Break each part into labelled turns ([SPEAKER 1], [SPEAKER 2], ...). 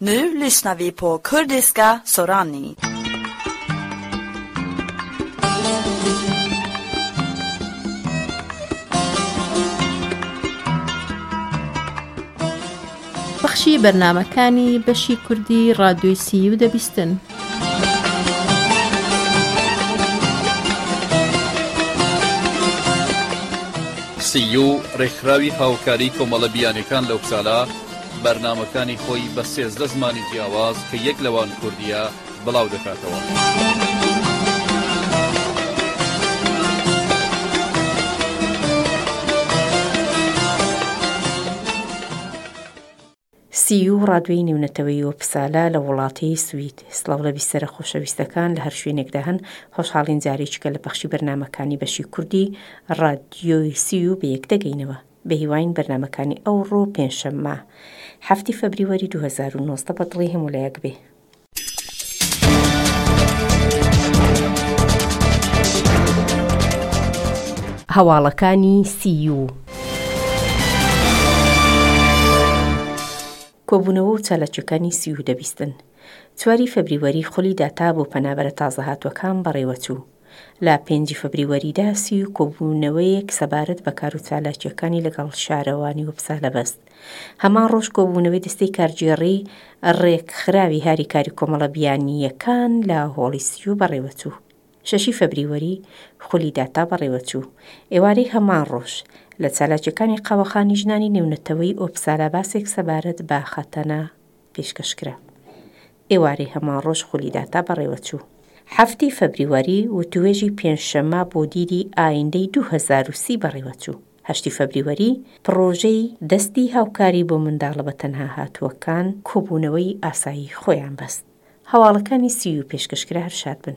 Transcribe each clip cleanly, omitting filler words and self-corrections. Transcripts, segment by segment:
[SPEAKER 1] Nu lyssnar vi på kurdiska Sorani.
[SPEAKER 2] بەخشی بەرنامەکانی بەشی کوردی ڕادیۆی سیو دەبیستن.
[SPEAKER 3] سیو ڕێکخراوی هاوکاری کۆمەڵە بیانەکان لەو ساڵە بەرنامەکانی خۆی بە 13 زمانی جیاواز کە یەک لەوان کوردیە بڵاو دەکاتەوە.
[SPEAKER 2] سیو ڕادیۆی نێونەتەوەی وەپسالە لە وڵاتی سوید. سڵاو لە بیسەرە خۆشەویستەکان لە هەر شوێنێکدا هەن، خۆشحاڵین جارێکیکە لە بەخشی بەرنامەکانی بەشی کوردی ڕادیۆی سیو بە یەک دەگەینەوە. بە هیواین بەرنامەکانی ئەوڕۆ پێنجشەممە 7 فەبریوەری 2019 بەدڵی هەموو لایەک بێ. هەواڵەکانی سیو. کۆبوونەوە و چالاکیەکانی سیو دەبیستن. 4 فەبریوەری خولی داتا بۆ پەنابەرە تازە هاتووەکان بەڕێوەچوو. لە 5 فەبریوەریدا سیو کۆبوونەوەیەک سەبارەت بە کار و چالاکیەکانی لەگەڵ شارەوانی وەپسالە بەست. هەمان ڕۆژ کۆبوونەوەی دەستەی کارگێڕی ڕێکخراوی هاریکاری کۆمەڵە بیانیەکان لە هۆڵی سیو بەڕێوەچوو. 6 فەبریوەری خولی داتا بەڕێوەچوو. ئێوارەی هەمان ڕۆژ لە چالاکیەکانی قاوەخانی ژنانی نێونەتەوەی ئۆپسالە باسێک سەبارەت بە خەتەنە پێشکەشکرا. ئێوارەی هەمان ڕۆژ خولی داتا بەڕێوەچوو. 7 فەبریوەری وتوێژی پێنجشەممە بۆ دیری ئایندەی 2030 بەڕێوەچوو. 8 فەبریوەری پڕۆژەی دەستی هاوکاری بۆ منداڵە بە تەنها هاتووەکان کۆبوونەوەی ئاسایی خۆیان بەست. هەواڵەکانی سیو پێشکەشکرا هەر شاد بن.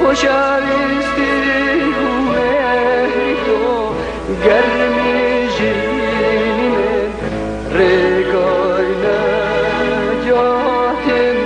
[SPEAKER 4] خوشاویستی و مهری تو گرمی جینی من ریگای نجاتم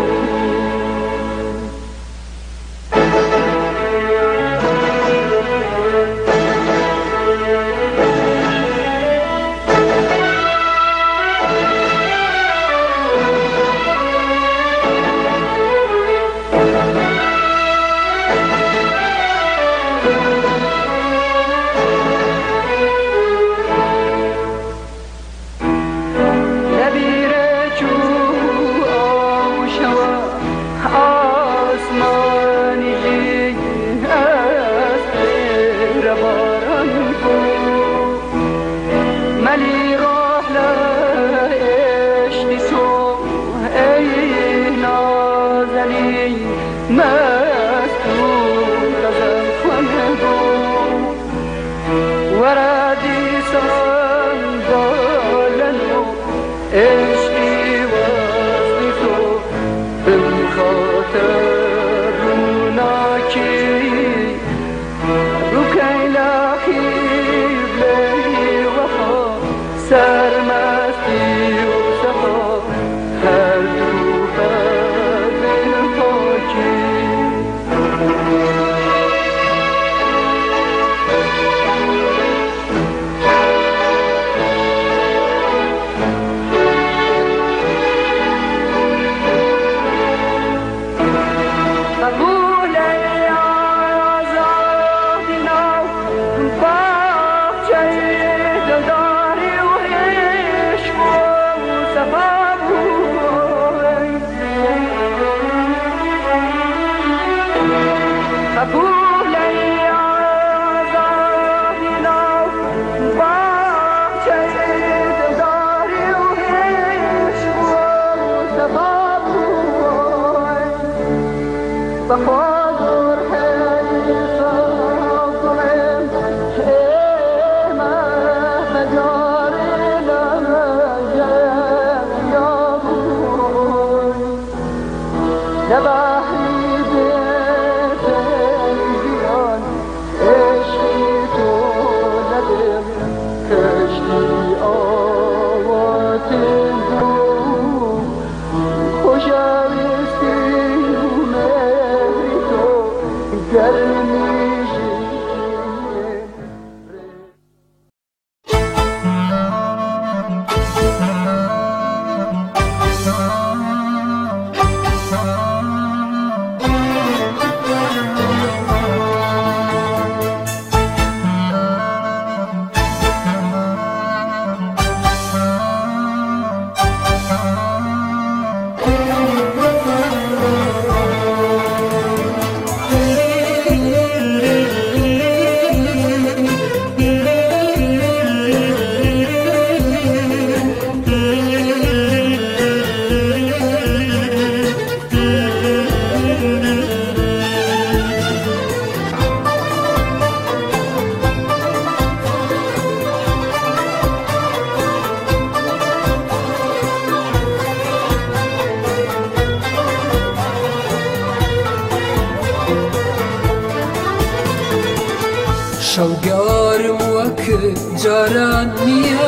[SPEAKER 5] شەوگارم وەک جاران نییە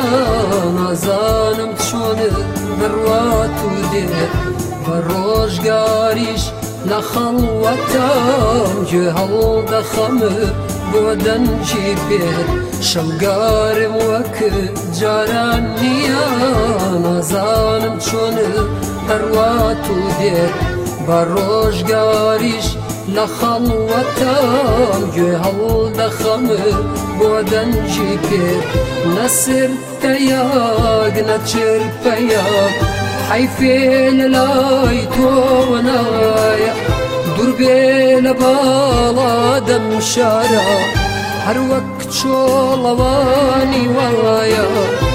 [SPEAKER 5] نازانم چۆنت بڕوات و دێت بە ڕۆژگاریش لە خەڵوەتام گوێ هەڵدەخەمت بۆ دەنجی پێت شەوگارم وەک جاران نییە نازانم چۆنت بڕوات و دێت بە ڕۆژگاریش لە خەڵوەتام گوێ هەڵدەخەمت بۆ دەنجی پێت نەسرتەیەک نەچرپەیەک حەیفێ لەلای تۆوە نایە دوور بێ لە باڵا دەم شارە هەر وەک چۆڵەوانی وایە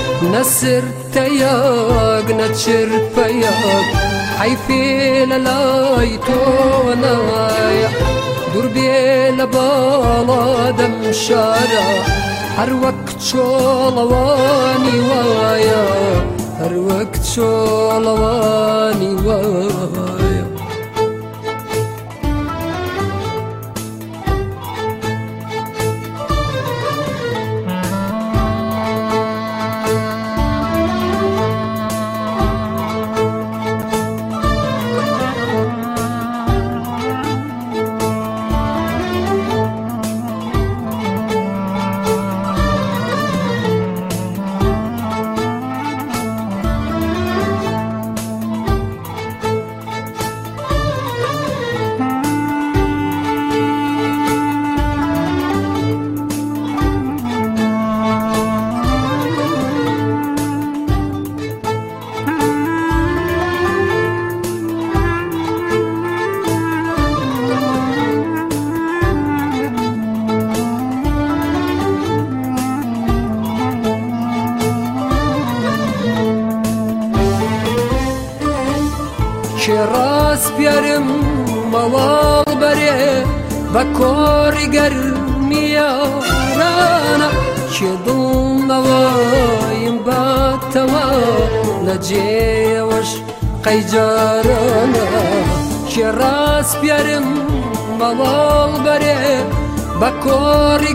[SPEAKER 5] نەسرتەیەک نەچرپەیەک حەیفێ لەلای تۆوە نایە دوور بێ لە باڵا دەم شارە هەر وەک چۆڵەوانی وایە هەر وەک چۆڵەوانی وایە ڕاست پیارم مەڵاڵ بەرێ بە کۆڕی گەرمیارانە کێ دڵنەوەیم باتەوە لە جێوەش قەیجارانە کێ ڕاست پیارم مەڵاڵ بەرێ بە کۆڕی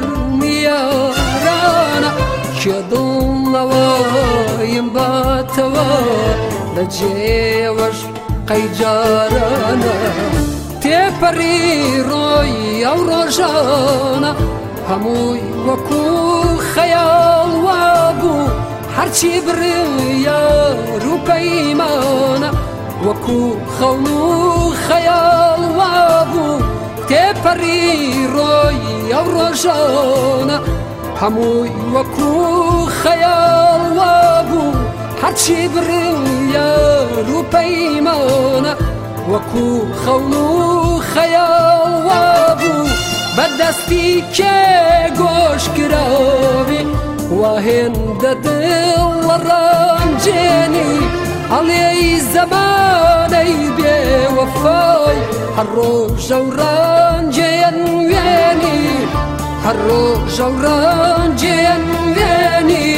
[SPEAKER 5] گەرمیارانە کێ دڵنەوەیم باتەوە لە جێوەش قەیجارانە تێپەڕی ڕۆی ئەو ڕۆژانە هەمووی وەکو خەیاڵ وابوو هەرچی بڕیار و پەیمانە وەکو خەون و خەیاڵ وابوو تێپەڕی ڕۆی ئەو ڕۆژانە هەمووی وەکو خەیاڵ وابوو هەرچی بڕیار و پەیمانە وەکو خەون و خەیاڵ وابوو بەدەستی کێ گۆش کراوی واهێندە دڵ لە ڕانجێنی هەڵێی زەمانەی بێوەفای هەر ڕۆژە و ڕانجێن وێنی هەر ڕۆژە و ڕانجێن وێنی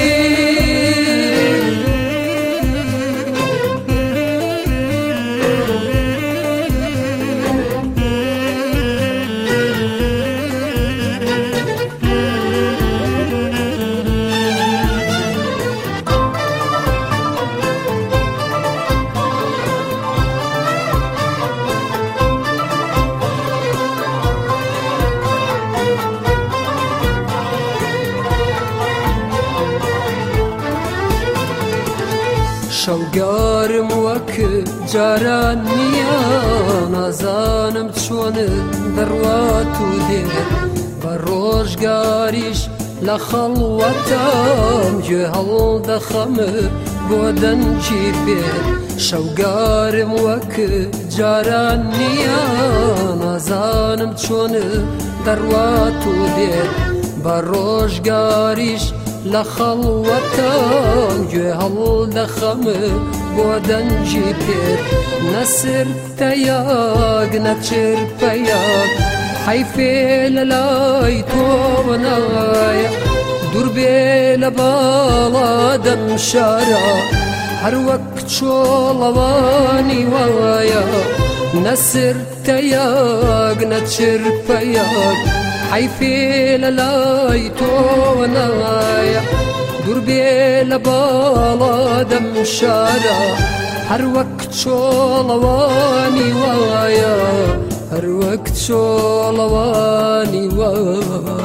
[SPEAKER 5] شەوگارم وەک جاران نییە نازانم چۆنت دەڕوات و دێت بە ڕۆژگاریش لە خەڵوەتام گوێ هەڵدەخەمت بۆ دەنگی بێت شەوگارم وەک جاران نییە نازانم چۆنت دەڕوات و دێت بە ڕۆژگاریش لە خەڵوەتام گوێ هەڵدەخەمت بۆ دەنگی پێت نەسرتە یاک نەچرپە یاک حەیفێ لە لای تۆ نایە دوور بێ لە باڵا دەم شارە هەر وەک چۆڵەوانی وایە نەسرتە یاک نەچرپە یاک حەیفێ لە لای تۆ نایە دوور بێ لە باڵا دەم شارە هەر وەک چۆڵەوانی وایە هەر وەک چۆڵەوانی وایە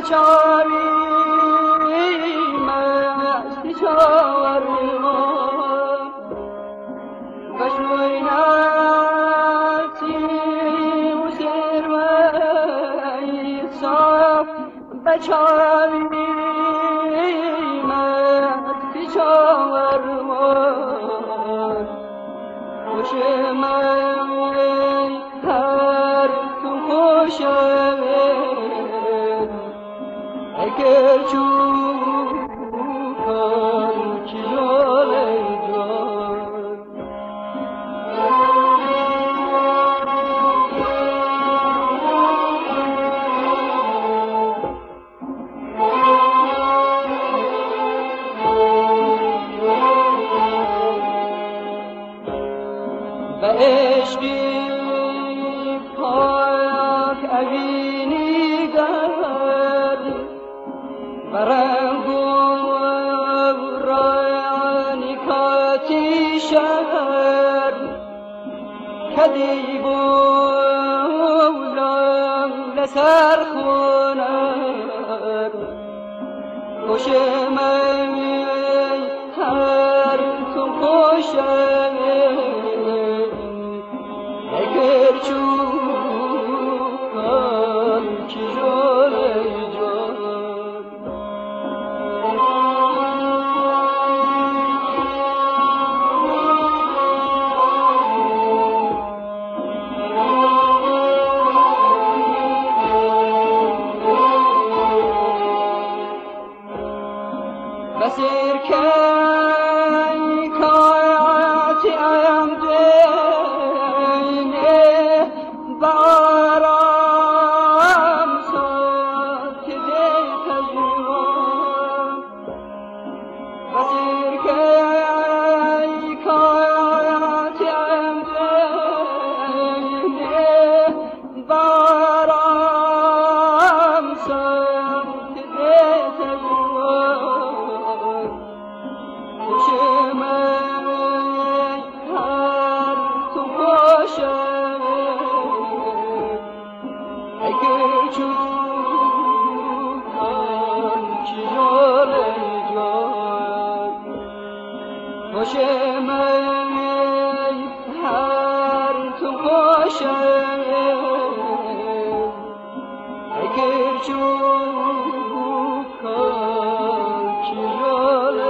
[SPEAKER 4] بچاوی مستی چاورمان بشویناتی و سروی صاف بچاوی مستی چاورمان خوش من هر تو خوشم اگر چوکان کی جاله جان به عشقی پاک اوینی گرد برنگ و رایانی کاتی شهر کدی بولم لسر خونر خوش من هر تو خوشم اگر چوکان کی جاله جان بسیر که کایاتی ام دینه بارم سات دیت جوان بسیر که کایاتی ام دینه بارم سات دیت جوان خوش من هر تو خوشم اگر چوکان کی جاله جان خوش من هر تو خوشم اگر چوکان کی جاله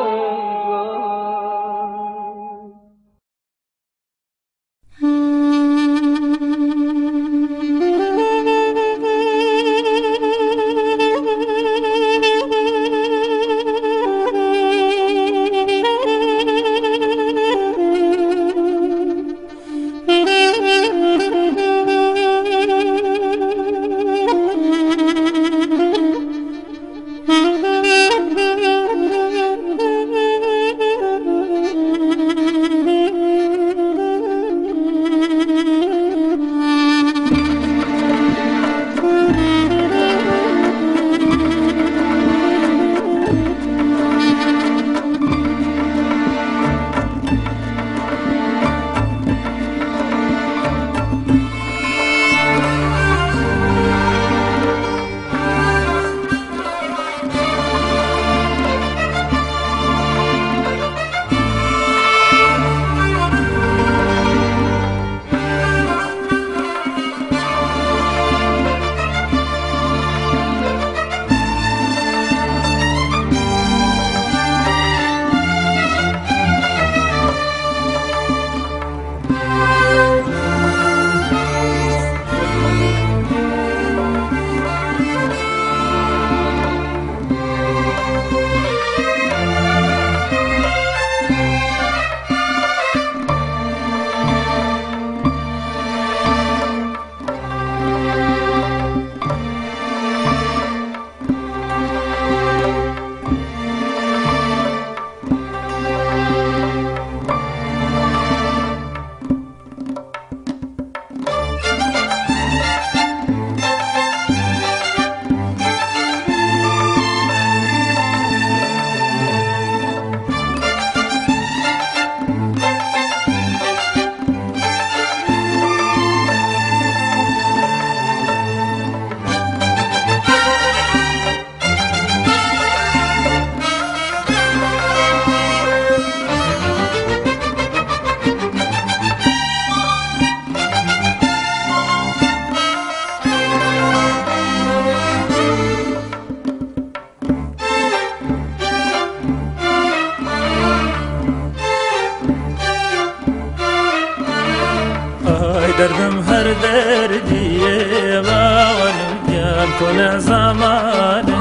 [SPEAKER 6] هر دردی باونم یان کن زمانه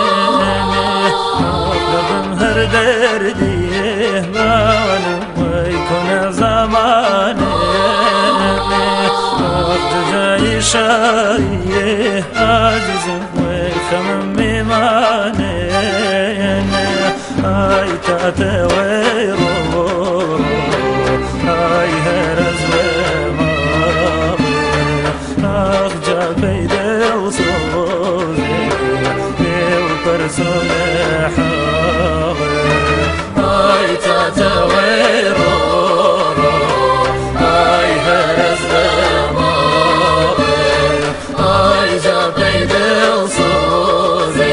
[SPEAKER 6] دردم هر دردی باونم وی کن زمانه جای شایی عزیزم وی خمم میمانه ای تات وی رو ای هرز برسول حاضر هاي تتوير هاي هرز دماغ هاي جابيد الصوزي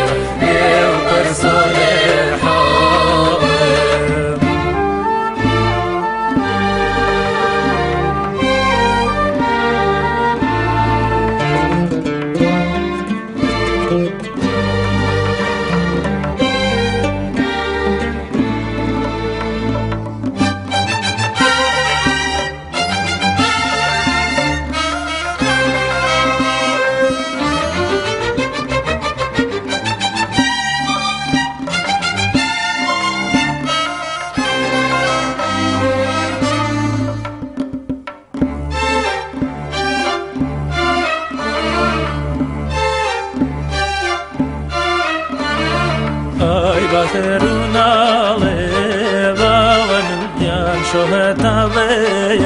[SPEAKER 6] برسول حاضر باخرونا لباونم یان شوهتا بیانی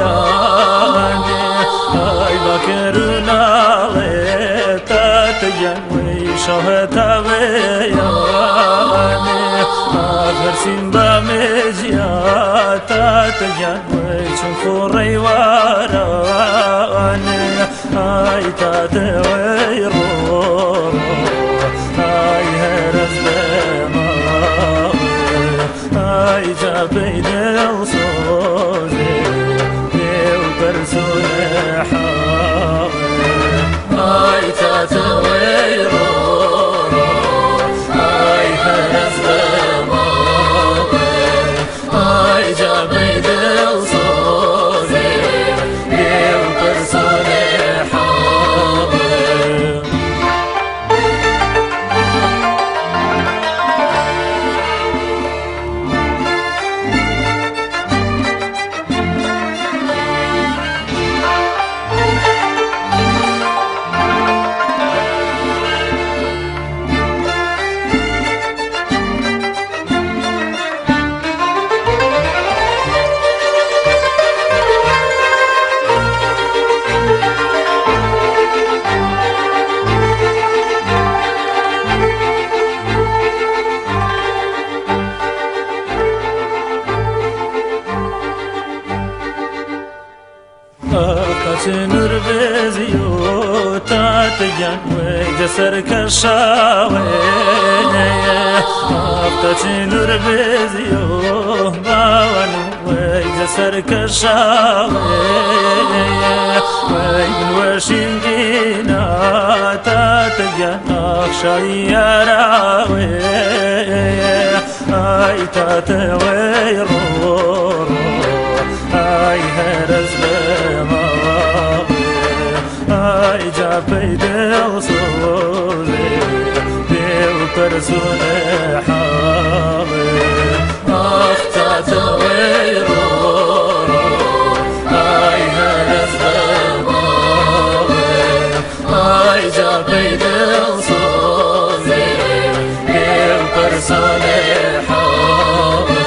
[SPEAKER 6] ای باخرونا لتات جنوی شوهتا بیانی آخر سیمبا مزیاتات جنوی چون خوری وارانی ای تات ویرو ای هرز ای جابيد الصوزي وبرسول حاضر ای تتوير ای هرز دماغ ای جابيد الصوزي وبرسول حاضر نور بزیو تات جنوی جسر کشاوی تات نور بزیو باونوی جسر کشاوی وی بنوشیم دینا تات جناخ شایراوی ای تات وی رو ای هرز ای جابيد الصوزي وبرسول حاضر اختات ويرو ای هرز دماغ ای جابيد الصوزي وبرسول حاضر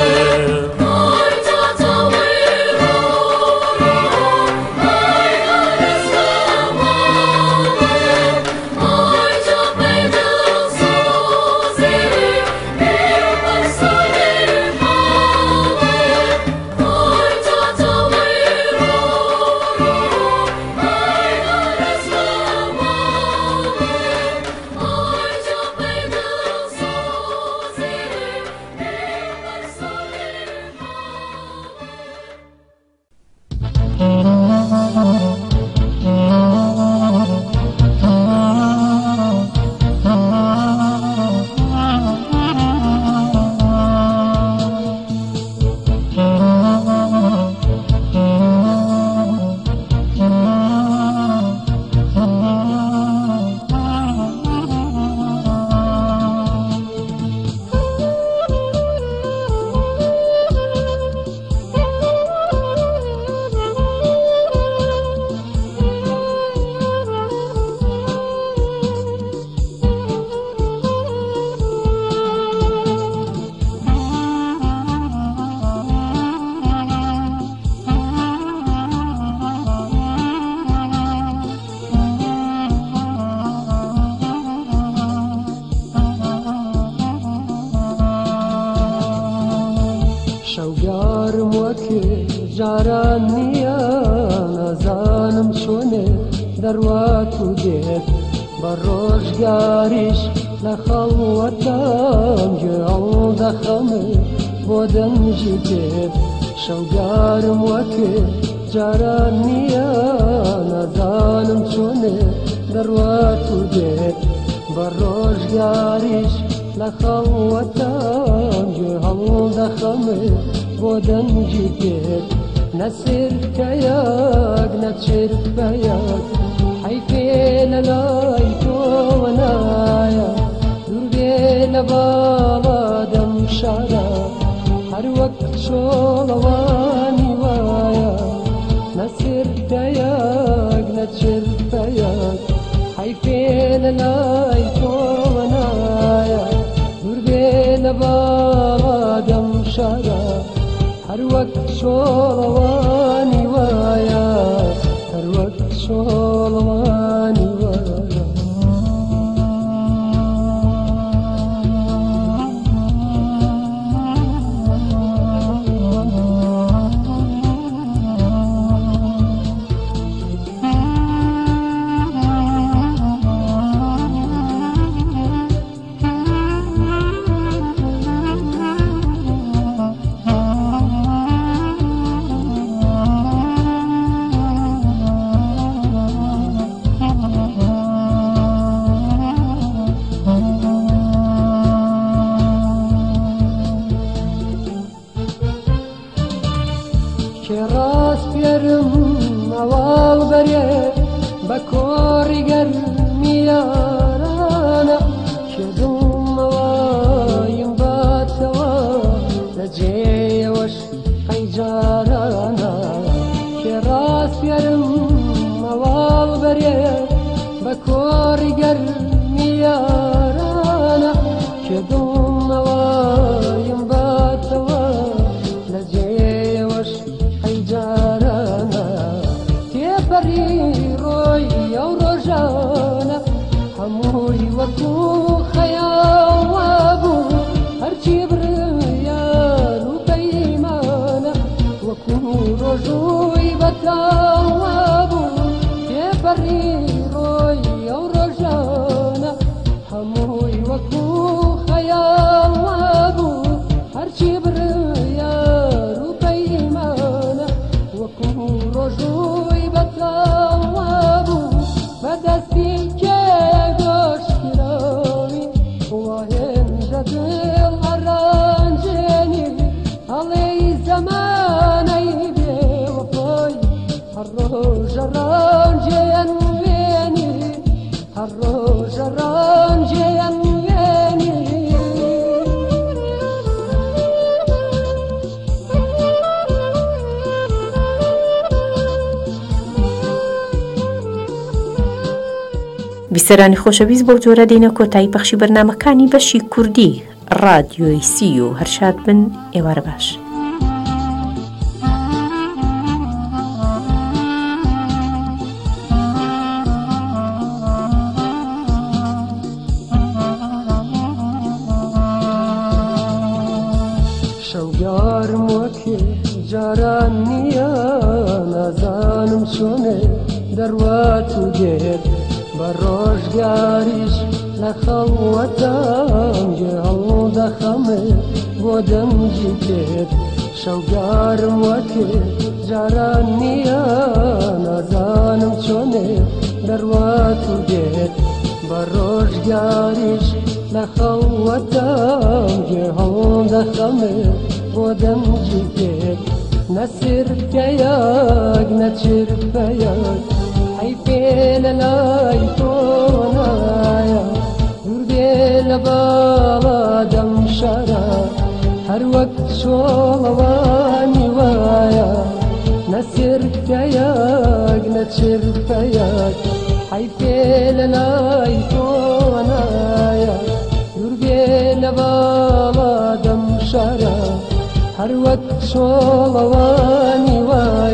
[SPEAKER 5] جاران نییە نازانم چۆنێ دەروات و دێت بە ڕۆژگاریش لە خەڵوەتام گوێڵ دەخەمێ بۆ دەنجی دێت شەوگارم وەکێ جاران نییە نازانم چۆنێ دەروات و دێت بە ڕۆژگاریش لە خەڵوەتام گوێڵ دەخەمێ بۆ دەنجی دێت نەسرکەیەک نەچرکەیەک حەیفێ لە لای تۆوە نایە دوور بێ لە باڵا دەم شارە هەر وەک چۆڵەوانی وایە نەسرکەیەک نەچرکەیەک حەیفێ لە لای تۆوە نایە دوور بێ لە باڵا دەم شارە هەر وەک چۆڵەوانی وایە هەر وەک چۆڵەوانی وایە ڕاستێرم ئەواڵ بەرێ بە کۆڕی گەرمیارانە کێدومەوەیم باتەوە لە جێوەش قەیجارانە کێ ڕاستێرم ئەواڵ بەرێ بە کۆڕی گەرمیارانە کێدومەوەیم باتەوە لە جێوەش جارانە تێپەڕی ڕۆی ئەو ڕۆژانە هەمووی وەکو خەیاڵە بوو هەرچی بڕیان و پەیمانە وەکو ڕۆژووی بەتاوە بوو تێپەڕی ڕۆی ئەو ڕۆژانە هەمووی وەکو خەیاڵە بوو هەرچی بڕیان و پەیمانە وەکو ڕۆژووی بەتاوە بوو بەدەستی کێ گۆشتراوی وهێنرە دڵ ئەڕانجێنی هەڵێی زەمانەی بێوەفای هەر ڕۆژە ڕانجێیان وێنی هەر ڕۆژە ڕانجێیان وێنی
[SPEAKER 2] بیسەرانی خۆشەویست بۆ جۆرە دێنە کۆتایی پەخشی بەرنامەکانی بەشی کوردی ڕادیۆی سی و هەرشاد بن ئێوارە باش.
[SPEAKER 5] شەوگارم وەکێ جاران نییە نازانم چۆنێ دەروات و دێت بە ڕۆژگاریش لە خەڵوەتام گێڵ دەخەمێ بۆ دەنجی دێت شەوگارم وەکێ جاران نییە نازانم چۆنێ دەروات و دێت بە ڕۆژگاریش لە خەڵوەتام گێڵ دەخەمێ بۆ دەنجی دێت نەسرکەیەک نەچرکەیەک حەیفێ لە لای تۆوە نایە دوور بێ لە باڵا دەم شارە هەر وەک چۆڵەوانی وایە نەسرکەیەک نەچرکەیەک حەیفێ لە لای تۆوە نایە دوور بێ لە باڵا دەم شارە هەر وەک چۆڵەوانی وایە